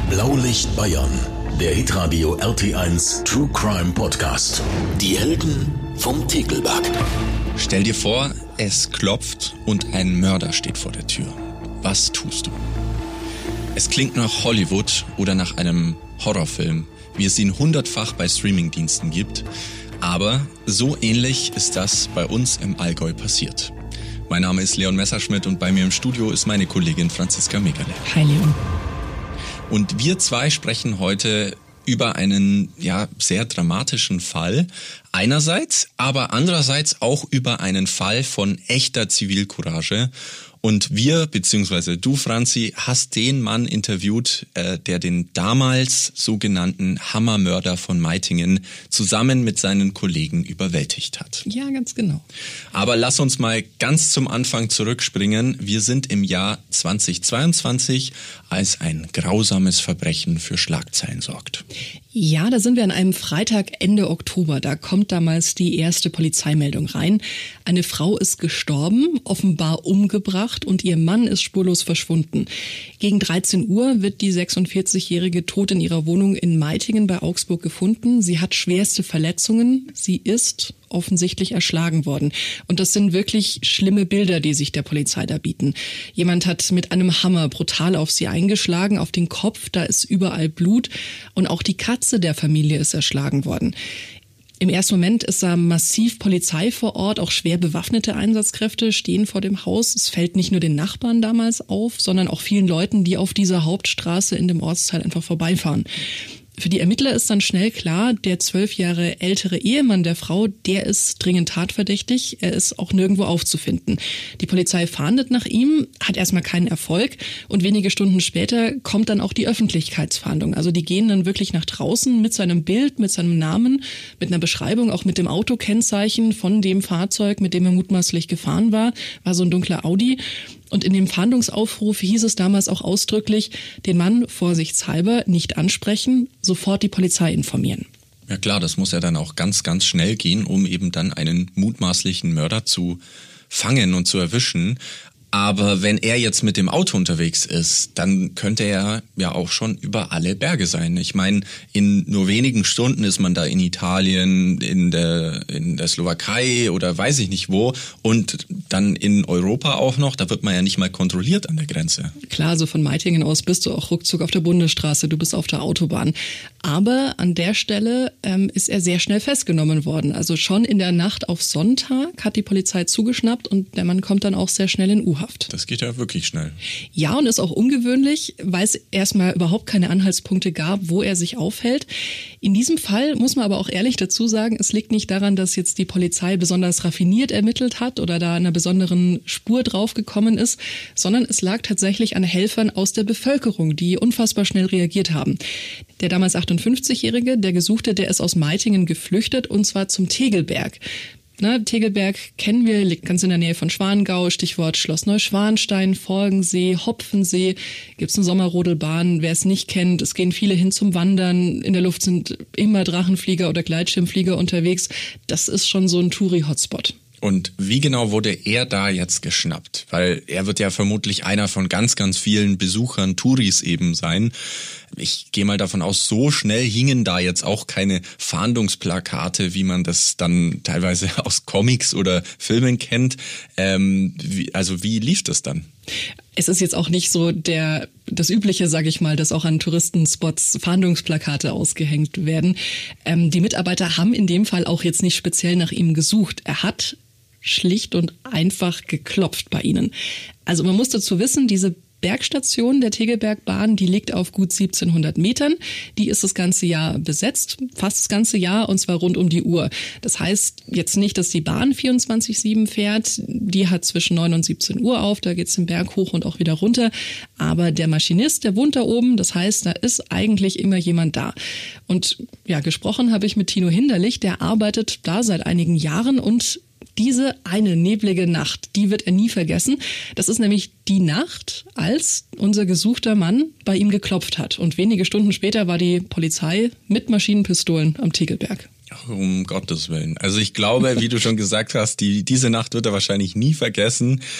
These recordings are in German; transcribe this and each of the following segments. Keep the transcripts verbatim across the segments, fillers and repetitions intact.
Blaulicht Bayern, der Hitradio R T eins True Crime Podcast. Die Helden vom Tegelberg. Stell dir vor, es klopft und ein Mörder steht vor der Tür. Was tust du? Es klingt nach Hollywood oder nach einem Horrorfilm, wie es ihn hundertfach bei Streamingdiensten gibt. Aber so ähnlich ist das bei uns im Allgäu passiert. Mein Name ist Leon Messerschmidt und bei mir im Studio ist meine Kollegin Franziska Megale. Hi Leon. Und wir zwei sprechen heute über einen ja sehr dramatischen Fall einerseits, aber andererseits auch über einen Fall von echter Zivilcourage. Und wir, beziehungsweise du, Franzi, hast den Mann interviewt, äh, der den damals sogenannten Hammermörder von Meitingen zusammen mit seinen Kollegen überwältigt hat. Ja, ganz genau. Aber lass uns mal ganz zum Anfang zurückspringen. Wir sind im Jahr zweitausendzweiundzwanzig, als ein grausames Verbrechen für Schlagzeilen sorgt. Ja, da sind wir an einem Freitag Ende Oktober. Da kommt damals die erste Polizeimeldung rein. Eine Frau ist gestorben, offenbar umgebracht, und ihr Mann ist spurlos verschwunden. Gegen dreizehn Uhr wird die sechsundvierzigjährige tot in ihrer Wohnung in Meitingen bei Augsburg gefunden. Sie hat schwerste Verletzungen. Sie ist offensichtlich erschlagen worden. Und das sind wirklich schlimme Bilder, die sich der Polizei da bieten. Jemand hat mit einem Hammer brutal auf sie eingeschlagen, auf den Kopf, da ist überall Blut. Und auch die Katze der Familie ist erschlagen worden. Im ersten Moment ist da massiv Polizei vor Ort, auch schwer bewaffnete Einsatzkräfte stehen vor dem Haus. Es fällt nicht nur den Nachbarn damals auf, sondern auch vielen Leuten, die auf dieser Hauptstraße in dem Ortsteil einfach vorbeifahren. Für die Ermittler ist dann schnell klar, der zwölf Jahre ältere Ehemann der Frau, der ist dringend tatverdächtig. Er ist auch nirgendwo aufzufinden. Die Polizei fahndet nach ihm, hat erstmal keinen Erfolg, und wenige Stunden später kommt dann auch die Öffentlichkeitsfahndung. Also die gehen dann wirklich nach draußen mit seinem Bild, mit seinem Namen, mit einer Beschreibung, auch mit dem Autokennzeichen von dem Fahrzeug, mit dem er mutmaßlich gefahren war. War so ein dunkler Audi. Und in dem Fahndungsaufruf hieß es damals auch ausdrücklich, den Mann vorsichtshalber nicht ansprechen, sofort die Polizei informieren. Ja klar, das muss ja dann auch ganz, ganz schnell gehen, um eben dann einen mutmaßlichen Mörder zu fangen und zu erwischen. Aber wenn er jetzt mit dem Auto unterwegs ist, dann könnte er ja auch schon über alle Berge sein. Ich meine, in nur wenigen Stunden ist man da in Italien, in der, in der Slowakei oder weiß ich nicht wo, und dann in Europa auch noch. Da wird man ja nicht mal kontrolliert an der Grenze. Klar, so von Meitingen aus bist du auch ruckzuck auf der Bundesstraße, du bist auf der Autobahn. Aber an der Stelle ähm, ist er sehr schnell festgenommen worden. Also schon in der Nacht auf Sonntag hat die Polizei zugeschnappt und der Mann kommt dann auch sehr schnell in U-Haft. Das geht ja wirklich schnell. Ja, und ist auch ungewöhnlich, weil es erstmal überhaupt keine Anhaltspunkte gab, wo er sich aufhält. In diesem Fall muss man aber auch ehrlich dazu sagen, es liegt nicht daran, dass jetzt die Polizei besonders raffiniert ermittelt hat oder da einer besonderen Spur draufgekommen ist, sondern es lag tatsächlich an Helfern aus der Bevölkerung, die unfassbar schnell reagiert haben. Der damals achtundfünfzigjährige, der Gesuchte, der ist aus Meitingen geflüchtet, und zwar zum Tegelberg. Na, Tegelberg kennen wir, liegt ganz in der Nähe von Schwangau, Stichwort Schloss Neuschwanstein, Forgensee, Hopfensee, gibt's eine Sommerrodelbahn, wer es nicht kennt, es gehen viele hin zum Wandern, in der Luft sind immer Drachenflieger oder Gleitschirmflieger unterwegs, das ist schon so ein Touri-Hotspot. Und wie genau wurde er da jetzt geschnappt? Weil er wird ja vermutlich einer von ganz, ganz vielen Besuchern, Touris eben sein. Ich gehe mal davon aus, so schnell hingen da jetzt auch keine Fahndungsplakate, wie man das dann teilweise aus Comics oder Filmen kennt. Ähm, wie, also wie lief das dann? Es ist jetzt auch nicht so der das Übliche, sage ich mal, dass auch an Touristenspots Fahndungsplakate ausgehängt werden. Ähm, die Mitarbeiter haben in dem Fall auch jetzt nicht speziell nach ihm gesucht. Er hat schlicht und einfach geklopft bei ihnen. Also man muss dazu wissen, diese Bergstation der Tegelbergbahn, die liegt auf gut siebzehnhundert Metern. Die ist das ganze Jahr besetzt, fast das ganze Jahr, und zwar rund um die Uhr. Das heißt jetzt nicht, dass die Bahn vierundzwanzig sieben fährt. Die hat zwischen neun und siebzehn Uhr auf, da geht's den Berg hoch und auch wieder runter. Aber der Maschinist, der wohnt da oben, das heißt, da ist eigentlich immer jemand da. Und ja, gesprochen habe ich mit Tino Hinderlich, der arbeitet da seit einigen Jahren, und diese eine neblige Nacht, die wird er nie vergessen. Das ist nämlich die Nacht, als unser gesuchter Mann bei ihm geklopft hat. Und wenige Stunden später war die Polizei mit Maschinenpistolen am Tegelberg. Um Gottes Willen. Also ich glaube, wie du schon gesagt hast, die, diese Nacht wird er wahrscheinlich nie vergessen.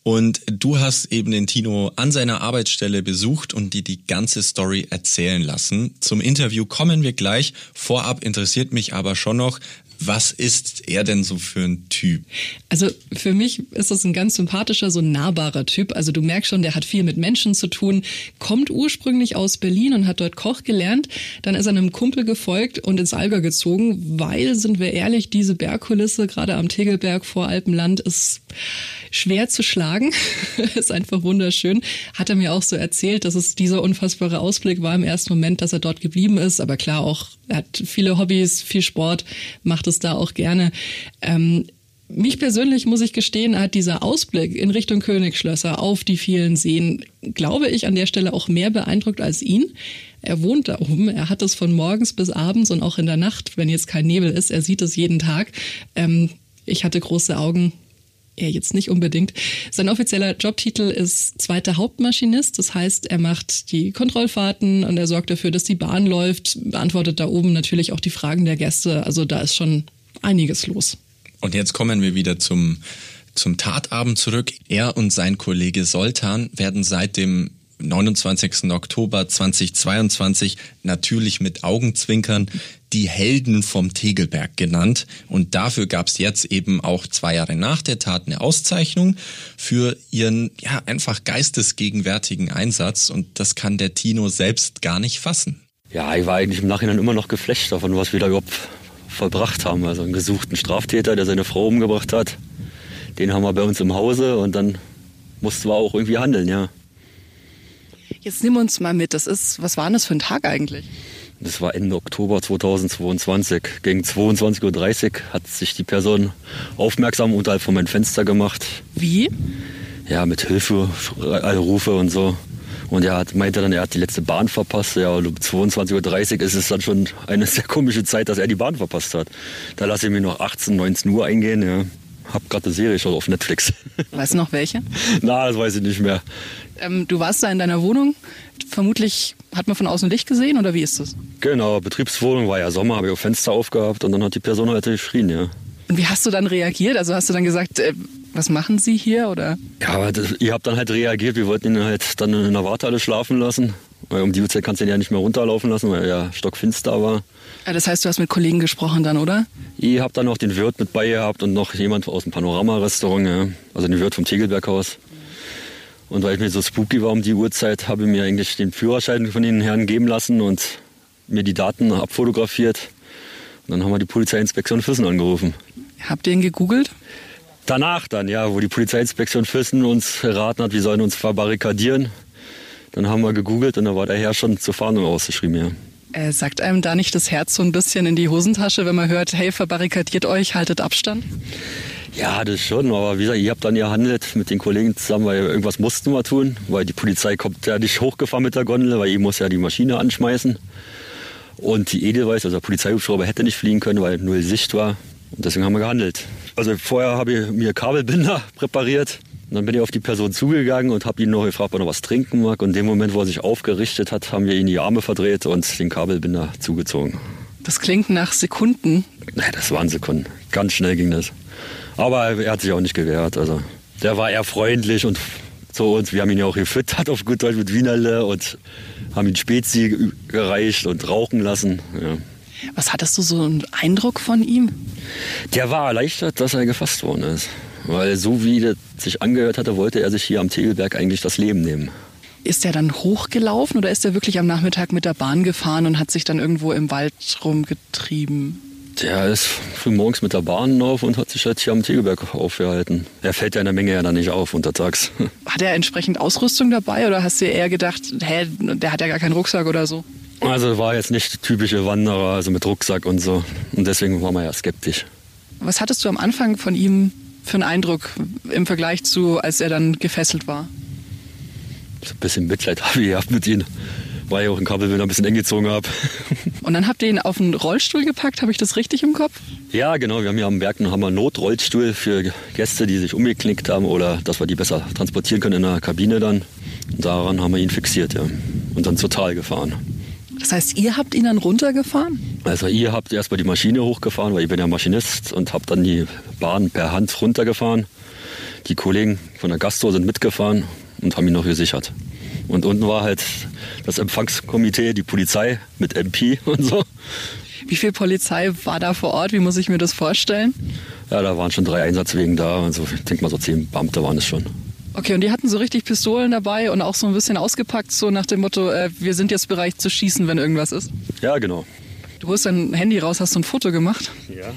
Und du hast eben den Tino an seiner Arbeitsstelle besucht und dir die ganze Story erzählen lassen. Zum Interview kommen wir gleich. Vorab interessiert mich aber schon noch, was ist er denn so für ein Typ? Also für mich ist das ein ganz sympathischer, so nahbarer Typ. Also du merkst schon, der hat viel mit Menschen zu tun, kommt ursprünglich aus Berlin und hat dort Koch gelernt. Dann ist er einem Kumpel gefolgt und ins Allgäu gezogen, weil, sind wir ehrlich, diese Bergkulisse, gerade am Tegelberg vor Alpenland, ist schwer zu schlagen. Ist einfach wunderschön. Hat er mir auch so erzählt, dass es dieser unfassbare Ausblick war im ersten Moment, dass er dort geblieben ist. Aber klar auch, er hat viele Hobbys, viel Sport, macht es da auch gerne. Ähm, mich persönlich, muss ich gestehen, hat dieser Ausblick in Richtung Königsschlösser auf die vielen Seen, glaube ich, an der Stelle auch mehr beeindruckt als ihn. Er wohnt da oben, er hat es von morgens bis abends und auch in der Nacht, wenn jetzt kein Nebel ist, er sieht es jeden Tag. Ähm, ich hatte große Augen. Er jetzt nicht unbedingt. Sein offizieller Jobtitel ist zweiter Hauptmaschinist. Das heißt, er macht die Kontrollfahrten und er sorgt dafür, dass die Bahn läuft, beantwortet da oben natürlich auch die Fragen der Gäste. Also da ist schon einiges los. Und jetzt kommen wir wieder zum, zum Tatabend zurück. Er und sein Kollege Soltan werden seit dem neunundzwanzigsten Oktober zweitausendzweiundzwanzig natürlich mit Augenzwinkern die Helden vom Tegelberg genannt. Und dafür gab es jetzt eben auch zwei Jahre nach der Tat eine Auszeichnung für ihren ja einfach geistesgegenwärtigen Einsatz. Und das kann der Tino selbst gar nicht fassen. Ja, ich war eigentlich im Nachhinein immer noch geflasht davon, was wir da überhaupt vollbracht haben. Also einen gesuchten Straftäter, der seine Frau umgebracht hat. Den haben wir bei uns im Hause und dann mussten wir auch irgendwie handeln, ja. Jetzt nimm uns mal mit. Das ist, was war denn das für ein Tag eigentlich? Das war Ende Oktober zweitausendzweiundzwanzig. Gegen zweiundzwanzig Uhr dreißig hat sich die Person aufmerksam unterhalb von meinem Fenster gemacht. Wie? Ja, mit Hilferufe und so. Und er hat, meinte dann, er hat die letzte Bahn verpasst. Ja, um zweiundzwanzig Uhr dreißig ist es dann schon eine sehr komische Zeit, dass er die Bahn verpasst hat. Da lasse ich mir noch achtzehn, neunzehn Uhr eingehen, ja. Hab gerade eine Serie schon auf Netflix. Weißt du noch welche? Na, das weiß ich nicht mehr. Ähm, du warst da in deiner Wohnung. Vermutlich hat man von außen Licht gesehen, oder wie ist das? Genau, Betriebswohnung, war ja Sommer, habe ich auch Fenster aufgehabt und dann hat die Person halt geschrien, ja. Und wie hast du dann reagiert? Also hast du dann gesagt, äh, was machen Sie hier, oder? Ja, aber das, ihr habt dann halt reagiert. Wir wollten ihn halt dann in der Wartehalle schlafen lassen. Weil um die Uhrzeit kannst du ihn ja nicht mehr runterlaufen lassen, weil er ja stockfinster war. Ja, das heißt, du hast mit Kollegen gesprochen dann, oder? Ich hab dann noch den Wirt mit bei gehabt und noch jemand aus dem Panorama-Restaurant, ja. Also den Wirt vom Tegelberghaus. Und weil ich mir so spooky war um die Uhrzeit, habe ich mir eigentlich den Führerschein von den Herren geben lassen und mir die Daten abfotografiert. Und dann haben wir die Polizeiinspektion Füssen angerufen. Habt ihr ihn gegoogelt? Danach dann, ja, wo die Polizeiinspektion Füssen uns geraten hat, wir sollen uns verbarrikadieren. Dann haben wir gegoogelt und da war der Herr schon zur Fahndung ausgeschrieben, ja. Äh, sagt einem da nicht das Herz so ein bisschen in die Hosentasche, wenn man hört, hey, verbarrikadiert euch, haltet Abstand? Ja, das schon, aber wie gesagt, ich habe dann gehandelt mit den Kollegen zusammen, weil irgendwas mussten wir tun, weil die Polizei kommt ja nicht hochgefahren mit der Gondel, weil ich muss ja die Maschine anschmeißen. Und die Edelweiss, also der Polizeihubschrauber hätte nicht fliegen können, weil null Sicht war. Und deswegen haben wir gehandelt. Also vorher habe ich mir Kabelbinder präpariert. Und dann bin ich auf die Person zugegangen und habe ihn noch gefragt, ob er noch was trinken mag. Und in dem Moment, wo er sich aufgerichtet hat, haben wir ihn die Arme verdreht und den Kabelbinder zugezogen. Das klingt nach Sekunden. Nein, das waren Sekunden. Ganz schnell ging das. Aber er hat sich auch nicht gewehrt. Also der war eher freundlich und zu uns. Wir haben ihn ja auch gefüttert auf gut Deutsch mit Wienerle und haben ihn Spezi gereicht und rauchen lassen. Ja. Was hattest du so einen Eindruck von ihm? Der war erleichtert, dass er gefasst worden ist. Weil so wie das sich angehört hatte, wollte er sich hier am Tegelberg eigentlich das Leben nehmen. Ist er dann hochgelaufen oder ist er wirklich am Nachmittag mit der Bahn gefahren und hat sich dann irgendwo im Wald rumgetrieben? Der ist früh morgens mit der Bahn auf und hat sich halt hier am Tegelberg aufgehalten. Er fällt ja in der Menge ja dann nicht auf untertags. Hat er entsprechend Ausrüstung dabei oder hast du eher gedacht, hä, der hat ja gar keinen Rucksack oder so? Also war jetzt nicht typische Wanderer, also mit Rucksack und so. Und deswegen waren wir ja skeptisch. Was hattest du am Anfang von ihm für einen Eindruck im Vergleich zu, als er dann gefesselt war? So ein bisschen Mitleid habe ich gehabt mit ihm, weil ich auch einen Kabelbinder ein bisschen eng gezogen habe. Und dann habt ihr ihn auf einen Rollstuhl gepackt, habe ich das richtig im Kopf? Ja, genau. Wir haben hier am Berg einen Hammer Notrollstuhl für Gäste, die sich umgeknickt haben oder dass wir die besser transportieren können in der Kabine dann. Und daran haben wir ihn fixiert, ja. Und dann zur Tal gefahren. Das heißt, ihr habt ihn dann runtergefahren? Also ihr habt erstmal die Maschine hochgefahren, weil ich bin ja Maschinist und habe dann die Bahn per Hand runtergefahren. Die Kollegen von der Gastro sind mitgefahren und haben ihn noch gesichert. Und unten war halt das Empfangskomitee, die Polizei mit M P und so. Wie viel Polizei war da vor Ort? Wie muss ich mir das vorstellen? Ja, da waren schon drei Einsatzwegen da. Also ich denke mal so zehn Beamte waren es schon. Okay, und die hatten so richtig Pistolen dabei und auch so ein bisschen ausgepackt, so nach dem Motto, äh, wir sind jetzt bereit zu schießen, wenn irgendwas ist? Ja, genau. Du holst dein Handy raus, hast so ein Foto gemacht? Ja.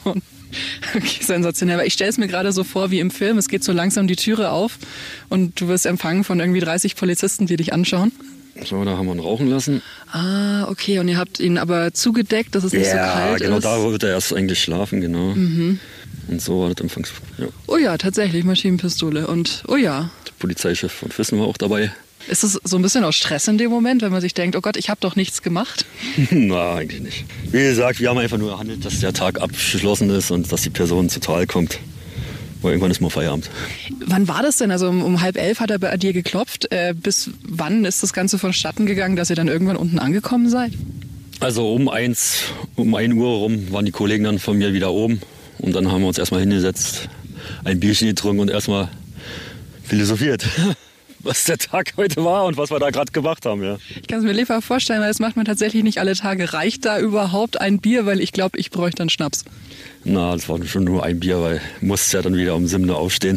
Okay, sensationell. Aber ich stelle es mir gerade so vor wie im Film. Es geht so langsam die Türe auf und du wirst empfangen von irgendwie dreißig Polizisten, die dich anschauen. So, da haben wir ihn rauchen lassen. Ah, okay. Und ihr habt ihn aber zugedeckt, dass es nicht ja, so kalt genau, ist? Ja, genau, da wird er erst eigentlich schlafen, genau. Mhm. Und so war das Empfangs... Ja. Oh ja, tatsächlich, Maschinenpistole. Und oh ja. Der Polizeichef von Füssen war auch dabei. Ist es so ein bisschen auch Stress in dem Moment, wenn man sich denkt, oh Gott, ich habe doch nichts gemacht? Na, eigentlich nicht. Wie gesagt, wir haben einfach nur gehandelt, dass der Tag abgeschlossen ist und dass die Person zu Tal kommt. Weil irgendwann ist mal Feierabend. Wann war das denn? Also um, um halb elf hat er bei dir geklopft. Äh, bis wann ist das Ganze vonstatten gegangen, dass ihr dann irgendwann unten angekommen seid? Also um eins, um ein Uhr rum waren die Kollegen dann von mir wieder oben. Und dann haben wir uns erstmal hingesetzt, ein Bierchen getrunken und erstmal philosophiert, was der Tag heute war und was wir da gerade gemacht haben. Ja. Ich kann es mir lieber vorstellen, weil das macht man tatsächlich nicht alle Tage. Reicht da überhaupt ein Bier? Weil ich glaube, ich bräuchte dann Schnaps. Na, das war schon nur ein Bier, weil ich musste ja dann wieder um sieben Uhr aufstehen.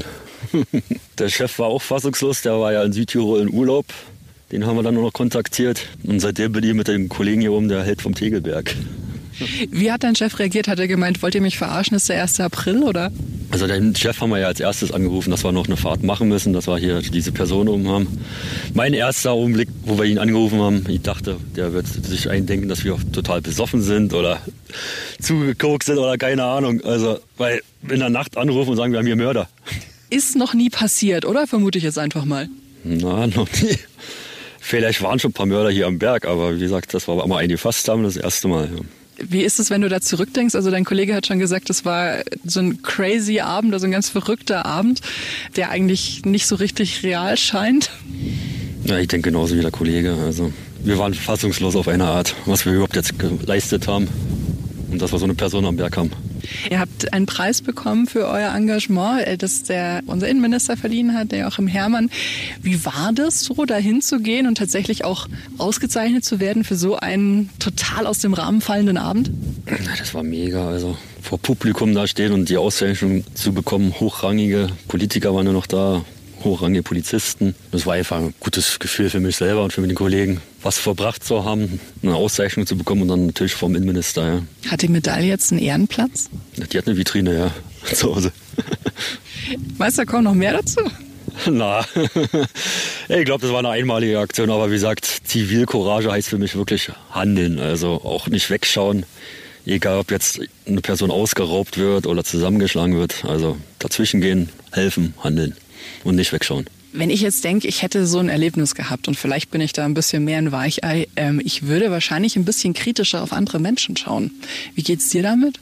Der Chef war auch fassungslos, der war ja in Südtirol in Urlaub. Den haben wir dann nur noch kontaktiert. Und seitdem bin ich mit dem Kollegen hier oben, der Held vom Tegelberg. Wie hat dein Chef reagiert? Hat er gemeint, wollt ihr mich verarschen, ist der erste April, oder? Also den Chef haben wir ja als erstes angerufen, dass wir noch eine Fahrt machen müssen, dass wir hier diese Person oben haben. Mein erster Augenblick, wo wir ihn angerufen haben, ich dachte, der wird sich eindenken, dass wir total besoffen sind oder zugekokst sind oder keine Ahnung. Also, weil in der Nacht anrufen und sagen, wir haben hier Mörder. Ist noch nie passiert, oder? Vermute ich jetzt einfach mal. Na, noch nie. Vielleicht waren schon ein paar Mörder hier am Berg, aber wie gesagt, das war mal eingefasst haben, das erste Mal. Ja. Wie ist es, wenn du da zurückdenkst? Also dein Kollege hat schon gesagt, es war so ein crazy Abend, also ein ganz verrückter Abend, der eigentlich nicht so richtig real scheint. Ja, ich denke genauso wie der Kollege. Also wir waren fassungslos auf eine Art, was wir überhaupt jetzt geleistet haben und dass wir so eine Person am Berg haben. Ihr habt einen Preis bekommen für euer Engagement, das der unser Innenminister verliehen hat, der Joachim Herrmann. Wie war das so, da hinzugehen und tatsächlich auch ausgezeichnet zu werden für so einen total aus dem Rahmen fallenden Abend? Das war mega. Also vor Publikum da stehen und die Auszeichnung zu bekommen. Hochrangige Politiker waren ja noch da, hochrangige Polizisten. Das war einfach ein gutes Gefühl für mich selber und für meine Kollegen, was verbracht zu haben, eine Auszeichnung zu bekommen und dann natürlich vom Innenminister. Ja. Hat die Medaille jetzt einen Ehrenplatz? Die hat eine Vitrine, ja, zu Hause. Meinst du, da kommt noch mehr dazu? Na, ich glaube, das war eine einmalige Aktion, aber wie gesagt, Zivilcourage heißt für mich wirklich handeln, also auch nicht wegschauen. Egal, ob jetzt eine Person ausgeraubt wird oder zusammengeschlagen wird, also dazwischen gehen, helfen, handeln und nicht wegschauen. Wenn ich jetzt denke, ich hätte so ein Erlebnis gehabt und vielleicht bin ich da ein bisschen mehr ein Weichei, ähm, ich würde wahrscheinlich ein bisschen kritischer auf andere Menschen schauen. Wie geht's dir damit?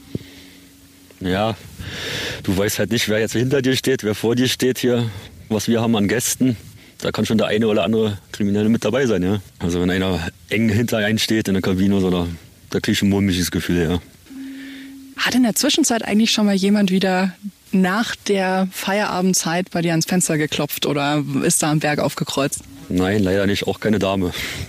Ja, du weißt halt nicht, wer jetzt hinter dir steht, wer vor dir steht hier, was wir haben an Gästen. Da kann schon der eine oder andere Kriminelle mit dabei sein, ja. Also wenn einer eng hinter einem steht in der Kabine, oder, da kriege ich ein mulmiges Gefühl, ja. Hat in der Zwischenzeit eigentlich schon mal jemand wieder nach der Feierabendzeit bei dir ans Fenster geklopft oder ist da am Berg aufgekreuzt? Nein, leider nicht, auch keine Dame.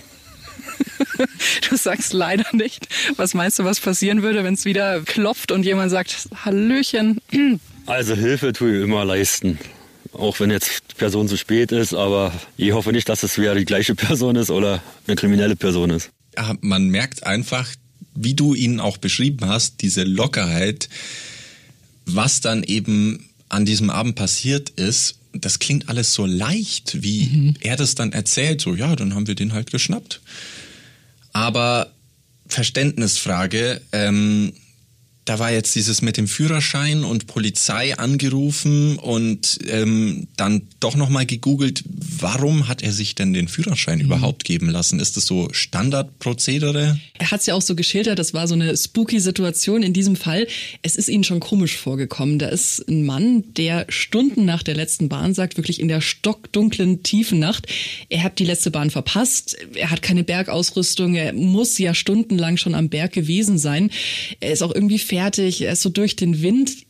Du sagst leider nicht. Was meinst du, was passieren würde, wenn es wieder klopft und jemand sagt, Hallöchen? Also Hilfe tue ich immer leisten. Auch wenn jetzt die Person zu spät ist, aber ich hoffe nicht, dass es wieder die gleiche Person ist oder eine kriminelle Person ist. Ja, man merkt einfach, wie du ihn auch beschrieben hast, diese Lockerheit, was dann eben an diesem Abend passiert ist. Das klingt alles so leicht, wie mhm. er das dann erzählt. So, ja, dann haben wir den halt geschnappt. Aber Verständnisfrage, ähm, da war jetzt dieses mit dem Führerschein und Polizei angerufen und ähm, dann doch nochmal gegoogelt, warum hat er sich denn den Führerschein mhm. überhaupt geben lassen? Ist das so Standardprozedere? Er hat es ja auch so geschildert, das war so eine spooky Situation in diesem Fall. Es ist ihnen schon komisch vorgekommen. Da ist ein Mann, der Stunden nach der letzten Bahn sagt, wirklich in der stockdunklen, tiefen Nacht, er hat die letzte Bahn verpasst, er hat keine Bergausrüstung, er muss ja stundenlang schon am Berg gewesen sein. Er ist auch irgendwie fertig, er ist so durch den Wind.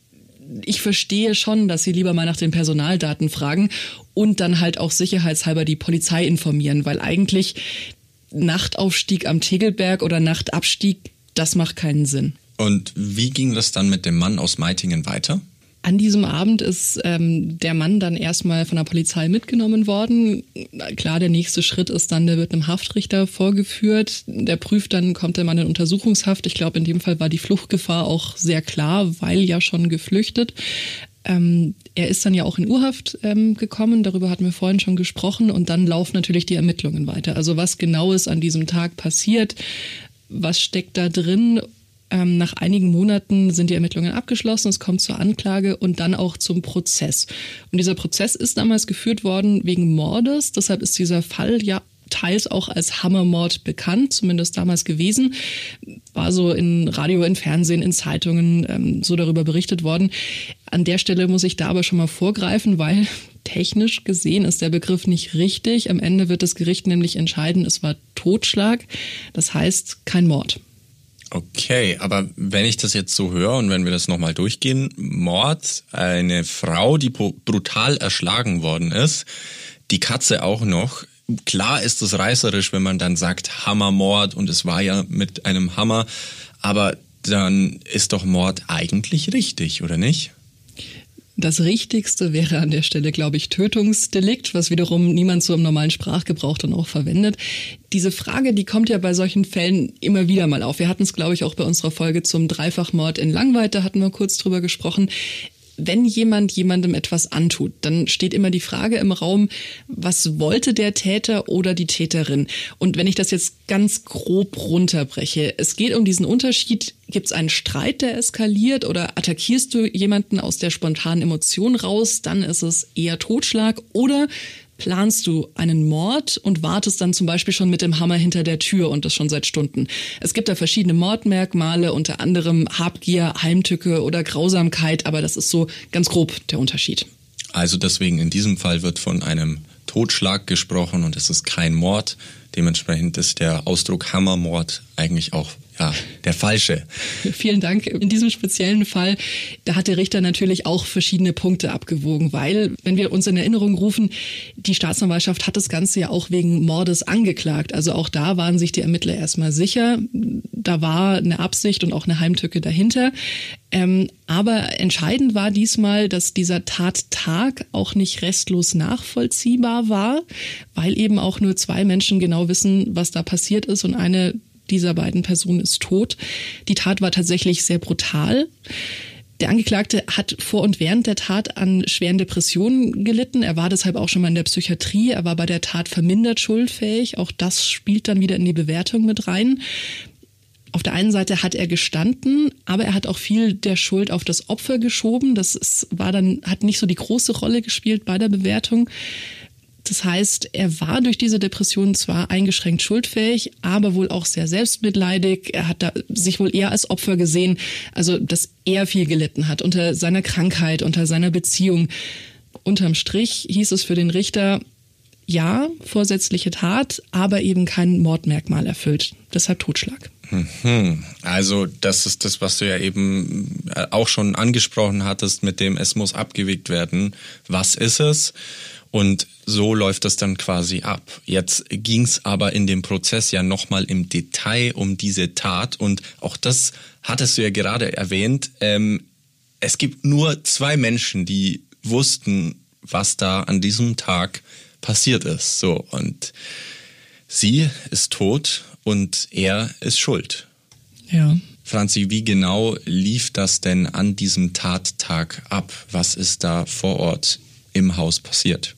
ich verstehe schon, dass sie lieber mal nach den Personaldaten fragen und dann halt auch sicherheitshalber die Polizei informieren, weil eigentlich Nachtaufstieg am Tegelberg oder Nachtabstieg, das macht keinen Sinn. Und wie ging das dann mit dem Mann aus Meitingen weiter? An diesem Abend ist ähm, der Mann dann erstmal von der Polizei mitgenommen worden. Klar, der nächste Schritt ist dann, der wird einem Haftrichter vorgeführt. Der prüft dann, kommt der Mann in Untersuchungshaft. Ich glaube, in dem Fall war die Fluchtgefahr auch sehr klar, weil ja schon geflüchtet. Ähm, er ist dann ja auch in Urhaft ähm, gekommen, darüber hatten wir vorhin schon gesprochen. Und dann laufen natürlich die Ermittlungen weiter. Also was genau ist an diesem Tag passiert, was steckt da drin? Ähm, nach einigen Monaten sind die Ermittlungen abgeschlossen, es kommt zur Anklage und dann auch zum Prozess. Und dieser Prozess ist damals geführt worden wegen Mordes, deshalb ist dieser Fall ja teils auch als Hammermord bekannt, zumindest damals gewesen. War so in Radio, in Fernsehen, in Zeitungen ähm, so darüber berichtet worden. An der Stelle muss ich da aber schon mal vorgreifen, weil technisch gesehen ist der Begriff nicht richtig. Am Ende wird das Gericht nämlich entscheiden, es war Totschlag, das heißt kein Mord. Okay, aber wenn ich das jetzt so höre und wenn wir das nochmal durchgehen, Mord, eine Frau, die brutal erschlagen worden ist, die Katze auch noch. Klar ist es reißerisch, wenn man dann sagt Hammermord und es war ja mit einem Hammer, aber dann ist doch Mord eigentlich richtig, oder nicht? Das Richtigste wäre an der Stelle, glaube ich, Tötungsdelikt, was wiederum niemand so im normalen Sprachgebrauch dann auch verwendet. Diese Frage, die kommt ja bei solchen Fällen immer wieder mal auf. Wir hatten es, glaube ich, auch bei unserer Folge zum Dreifachmord in Langweid, da hatten wir kurz drüber gesprochen. Wenn jemand jemandem etwas antut, dann steht immer die Frage im Raum, was wollte der Täter oder die Täterin? Und wenn ich das jetzt ganz grob runterbreche, es geht um diesen Unterschied, gibt es einen Streit, der eskaliert oder attackierst du jemanden aus der spontanen Emotion raus, dann ist es eher Totschlag oder planst du einen Mord und wartest dann zum Beispiel schon mit dem Hammer hinter der Tür und das schon seit Stunden. Es gibt da verschiedene Mordmerkmale, unter anderem Habgier, Heimtücke oder Grausamkeit, aber das ist so ganz grob der Unterschied. Also deswegen in diesem Fall wird von einem Totschlag gesprochen und es ist kein Mord. Dementsprechend ist der Ausdruck Hammermord eigentlich auch ja, der falsche. Vielen Dank. In diesem speziellen Fall, da hat der Richter natürlich auch verschiedene Punkte abgewogen, weil, wenn wir uns in Erinnerung rufen, die Staatsanwaltschaft hat das Ganze ja auch wegen Mordes angeklagt. Also auch da waren sich die Ermittler erstmal sicher. Da war eine Absicht und auch eine Heimtücke dahinter. Ähm, aber entscheidend war diesmal, dass dieser Tattag auch nicht restlos nachvollziehbar war, weil eben auch nur zwei Menschen genau wissen, was da passiert ist und eine dieser beiden Personen ist tot. Die Tat war tatsächlich sehr brutal. Der Angeklagte hat vor und während der Tat an schweren Depressionen gelitten. Er war deshalb auch schon mal in der Psychiatrie. Er war bei der Tat vermindert schuldfähig. Auch das spielt dann wieder in die Bewertung mit rein. Auf der einen Seite hat er gestanden, aber er hat auch viel der Schuld auf das Opfer geschoben. Das ist, war dann, hat nicht so die große Rolle gespielt bei der Bewertung. Das heißt, er war durch diese Depression zwar eingeschränkt schuldfähig, aber wohl auch sehr selbstmitleidig. Er hat da sich wohl eher als Opfer gesehen, also dass er viel gelitten hat unter seiner Krankheit, unter seiner Beziehung. Unterm Strich hieß es für den Richter, ja, vorsätzliche Tat, aber eben kein Mordmerkmal erfüllt. Deshalb Totschlag. Also das ist das, was du ja eben auch schon angesprochen hattest, mit dem es muss abgewegt werden. Was ist es? Und so läuft das dann quasi ab. Jetzt ging es aber in dem Prozess ja nochmal im Detail um diese Tat. Und auch das hattest du ja gerade erwähnt. Ähm, es gibt nur zwei Menschen, die wussten, was da an diesem Tag passiert ist. So, und sie ist tot und er ist schuld. Ja. Franzi, wie genau lief das denn an diesem Tattag ab? Was ist da vor Ort im Haus passiert?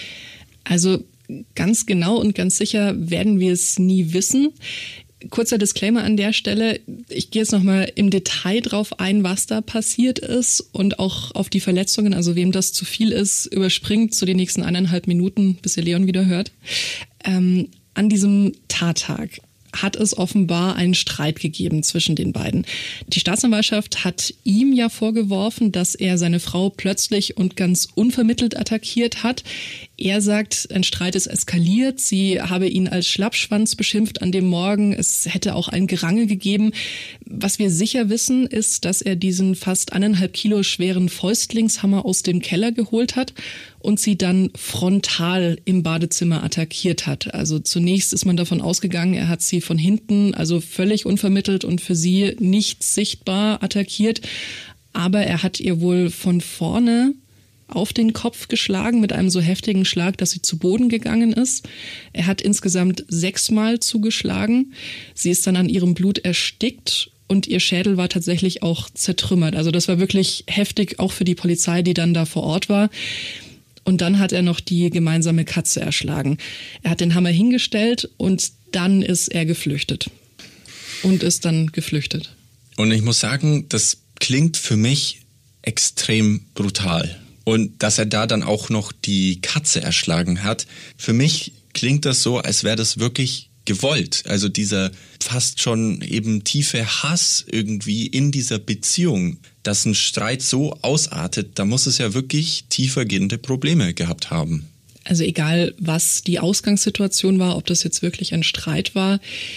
Also ganz genau und ganz sicher werden wir es nie wissen. Kurzer Disclaimer an der Stelle. Ich gehe jetzt nochmal im Detail drauf ein, was da passiert ist und auch auf die Verletzungen. Also wem das zu viel ist, überspringt so die nächsten eineinhalb Minuten, bis ihr Leon wieder hört. Ähm, an diesem Tattag hat es offenbar einen Streit gegeben zwischen den beiden. Die Staatsanwaltschaft hat ihm ja vorgeworfen, dass er seine Frau plötzlich und ganz unvermittelt attackiert hat. Er sagt, ein Streit ist eskaliert. Sie habe ihn als Schlappschwanz beschimpft an dem Morgen. Es hätte auch ein Gerangel gegeben. Was wir sicher wissen, ist, dass er diesen fast eineinhalb Kilo schweren Fäustlingshammer aus dem Keller geholt hat und sie dann frontal im Badezimmer attackiert hat. Also zunächst ist man davon ausgegangen, er hat sie von hinten, also völlig unvermittelt und für sie nicht sichtbar attackiert. Aber er hat ihr wohl von vorne auf den Kopf geschlagen mit einem so heftigen Schlag, dass sie zu Boden gegangen ist. Er hat insgesamt sechsmal zugeschlagen. Sie ist dann an ihrem Blut erstickt und ihr Schädel war tatsächlich auch zertrümmert. Also das war wirklich heftig, auch für die Polizei, die dann da vor Ort war. Und dann hat er noch die gemeinsame Katze erschlagen. Er hat den Hammer hingestellt und dann ist er geflüchtet. Und ist dann geflüchtet. Und ich muss sagen, das klingt für mich extrem brutal. Und dass er da dann auch noch die Katze erschlagen hat, für mich klingt das so, als wäre das wirklich gewollt. Also dieser fast schon eben tiefe Hass irgendwie in dieser Beziehung, dass ein Streit so ausartet, da muss es ja wirklich tiefergehende Probleme gehabt haben. Also egal, was die Ausgangssituation war, ob das jetzt wirklich ein Streit war,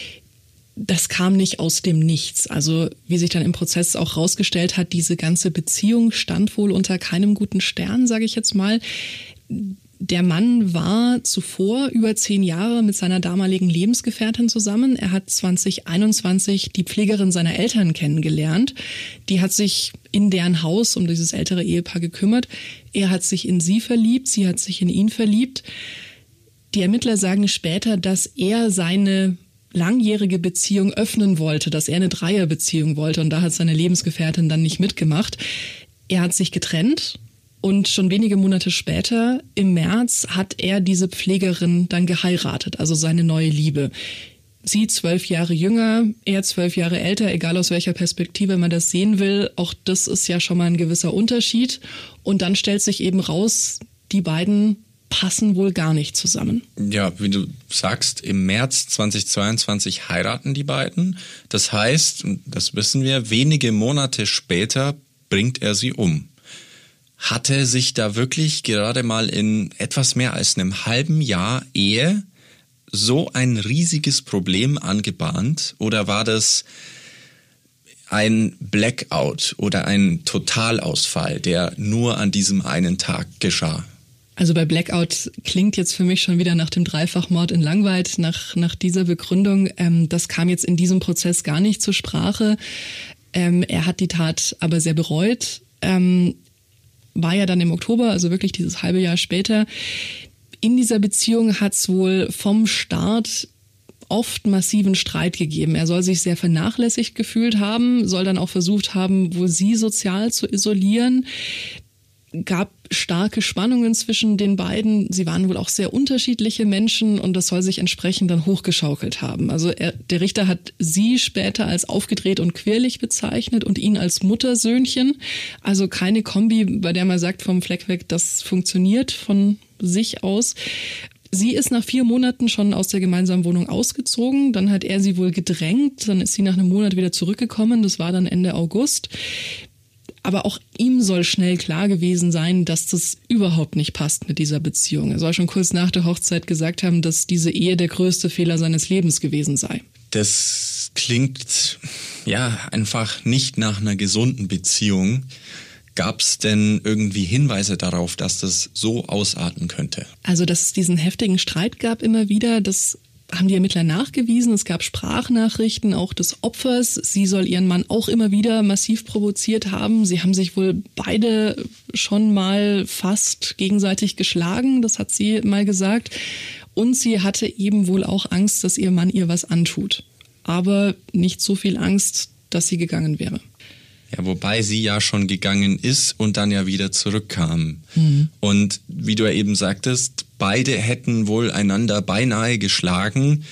das kam nicht aus dem Nichts. Also wie sich dann im Prozess auch rausgestellt hat, diese ganze Beziehung stand wohl unter keinem guten Stern, sage ich jetzt mal. Der Mann war zuvor über zehn Jahre mit seiner damaligen Lebensgefährtin zusammen. Er hat zwanzig einundzwanzig die Pflegerin seiner Eltern kennengelernt. Die hat sich in deren Haus um dieses ältere Ehepaar gekümmert. Er hat sich in sie verliebt, sie hat sich in ihn verliebt. Die Ermittler sagen später, dass er seine langjährige Beziehung öffnen wollte, dass er eine Dreierbeziehung wollte und da hat seine Lebensgefährtin dann nicht mitgemacht. Er hat sich getrennt und schon wenige Monate später, im März, hat er diese Pflegerin dann geheiratet, also seine neue Liebe. Sie zwölf Jahre jünger, er zwölf Jahre älter, egal aus welcher Perspektive man das sehen will, auch das ist ja schon mal ein gewisser Unterschied. Und dann stellt sich eben raus, die beiden passen wohl gar nicht zusammen. Ja, wie du sagst, im März zweitausendzweiundzwanzig heiraten die beiden. Das heißt, das wissen wir, wenige Monate später bringt er sie um. Hatte sich da wirklich gerade mal in etwas mehr als einem halben Jahr Ehe so ein riesiges Problem angebahnt? Oder war das ein Blackout oder ein Totalausfall, der nur an diesem einen Tag geschah? Also bei Blackout klingt jetzt für mich schon wieder nach dem Dreifachmord in Langweid, nach, nach dieser Begründung. Ähm, das kam jetzt in diesem Prozess gar nicht zur Sprache. Ähm, er hat die Tat aber sehr bereut. Ähm, war ja dann im Oktober, also wirklich dieses halbe Jahr später. In dieser Beziehung hat es wohl vom Start oft massiven Streit gegeben. Er soll sich sehr vernachlässigt gefühlt haben, soll dann auch versucht haben, wohl sie sozial zu isolieren. Gab starke Spannungen zwischen den beiden. Sie waren wohl auch sehr unterschiedliche Menschen und das soll sich entsprechend dann hochgeschaukelt haben. Also er, der Richter hat sie später als aufgedreht und quirlig bezeichnet und ihn als Muttersöhnchen. Also keine Kombi, bei der man sagt vom Fleck weg, das funktioniert von sich aus. Sie ist nach vier Monaten schon aus der gemeinsamen Wohnung ausgezogen. Dann hat er sie wohl gedrängt. Dann ist sie nach einem Monat wieder zurückgekommen. Das war dann Ende August. Aber auch ihm soll schnell klar gewesen sein, dass das überhaupt nicht passt mit dieser Beziehung. Er soll schon kurz nach der Hochzeit gesagt haben, dass diese Ehe der größte Fehler seines Lebens gewesen sei. Das klingt ja einfach nicht nach einer gesunden Beziehung. Gab es denn irgendwie Hinweise darauf, dass das so ausarten könnte? Also, dass es diesen heftigen Streit gab immer wieder, das haben die Ermittler nachgewiesen. Es gab Sprachnachrichten auch des Opfers. Sie soll ihren Mann auch immer wieder massiv provoziert haben. Sie haben sich wohl beide schon mal fast gegenseitig geschlagen. Das hat sie mal gesagt. Und sie hatte eben wohl auch Angst, dass ihr Mann ihr was antut. Aber nicht so viel Angst, dass sie gegangen wäre. Ja, wobei sie ja schon gegangen ist und dann ja wieder zurückkam. Mhm. Und wie du ja eben sagtest, beide hätten wohl einander beinahe geschlagen.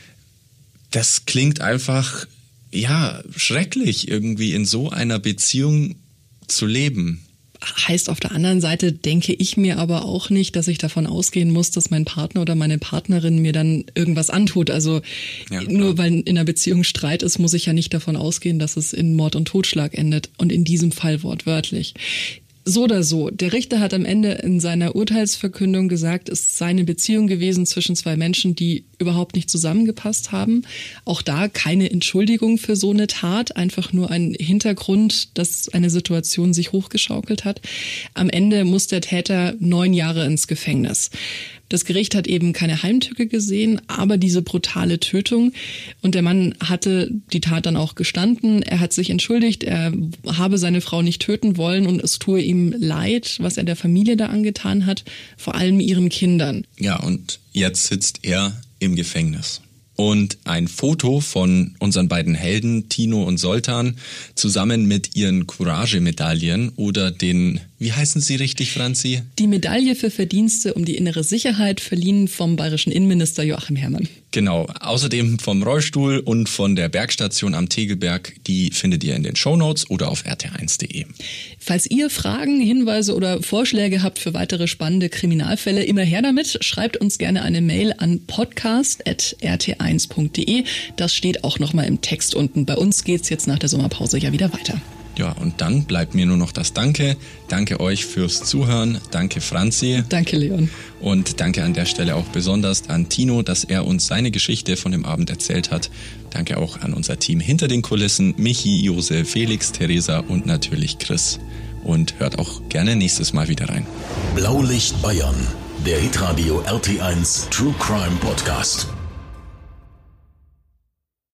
Das klingt einfach, ja, schrecklich, irgendwie in so einer Beziehung zu leben. Heißt auf der anderen Seite, denke ich mir aber auch nicht, dass ich davon ausgehen muss, dass mein Partner oder meine Partnerin mir dann irgendwas antut. Also ja, nur weil in einer Beziehung Streit ist, muss ich ja nicht davon ausgehen, dass es in Mord und Totschlag endet. Und in diesem Fall wortwörtlich. So oder so, der Richter hat am Ende in seiner Urteilsverkündung gesagt, es sei eine Beziehung gewesen zwischen zwei Menschen, die überhaupt nicht zusammengepasst haben. Auch da keine Entschuldigung für so eine Tat, einfach nur ein Hintergrund, dass eine Situation sich hochgeschaukelt hat. Am Ende muss der Täter neun Jahre ins Gefängnis. Das Gericht hat eben keine Heimtücke gesehen, aber diese brutale Tötung. Und der Mann hatte die Tat dann auch gestanden. Er hat sich entschuldigt, er habe seine Frau nicht töten wollen und es tue ihm leid, was er der Familie da angetan hat, vor allem ihren Kindern. Ja, und jetzt sitzt er im Gefängnis. Und ein Foto von unseren beiden Helden, Tino und Zoltan, zusammen mit ihren Courage-Medaillen oder den, wie heißen sie richtig, Franzi? Die Medaille für Verdienste um die innere Sicherheit, verliehen vom bayerischen Innenminister Joachim Herrmann. Genau, außerdem vom Rollstuhl und von der Bergstation am Tegelberg, die findet ihr in den Shownotes oder auf r t eins punkt de. Falls ihr Fragen, Hinweise oder Vorschläge habt für weitere spannende Kriminalfälle, immer her damit. Schreibt uns gerne eine Mail an podcast at r t eins punkt de. Das steht auch nochmal im Text unten. Bei uns geht's jetzt nach der Sommerpause ja wieder weiter. Ja, und dann bleibt mir nur noch das Danke. Danke euch fürs Zuhören. Danke Franzi. Danke Leon. Und danke an der Stelle auch besonders an Tino, dass er uns seine Geschichte von dem Abend erzählt hat. Danke auch an unser Team hinter den Kulissen, Michi, Josef, Felix, Theresa und natürlich Chris. Und hört auch gerne nächstes Mal wieder rein. Blaulicht Bayern, der Hitradio R T eins True Crime Podcast.